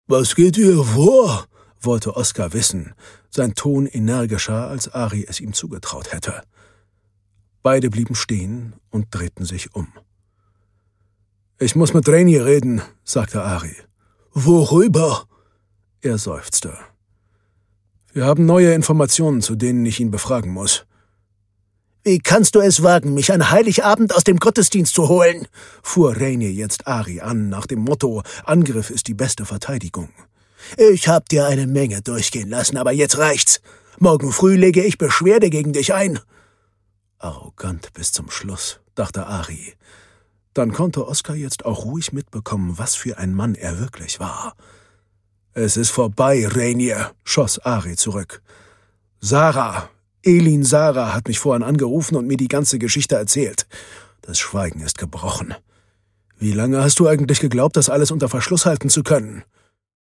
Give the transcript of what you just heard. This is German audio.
»Was geht ihr vor?« wollte Oskar wissen, sein Ton energischer, als Ari es ihm zugetraut hätte. Beide blieben stehen und drehten sich um. »Ich muss mit Rainier reden«, sagte Ari. »Worüber?« Er seufzte. »Wir haben neue Informationen, zu denen ich ihn befragen muss.« »Wie kannst du es wagen, mich an Heiligabend aus dem Gottesdienst zu holen?« fuhr Rainier jetzt Ari an, nach dem Motto, Angriff ist die beste Verteidigung. »Ich hab dir eine Menge durchgehen lassen, aber jetzt reicht's. Morgen früh lege ich Beschwerde gegen dich ein.« Arrogant bis zum Schluss, dachte Ari. Dann konnte Oskar jetzt auch ruhig mitbekommen, was für ein Mann er wirklich war. »Es ist vorbei, Rainier«, schoss Ari zurück. Elin Sarah hat mich vorhin angerufen und mir die ganze Geschichte erzählt. Das Schweigen ist gebrochen. Wie lange hast du eigentlich geglaubt, das alles unter Verschluss halten zu können?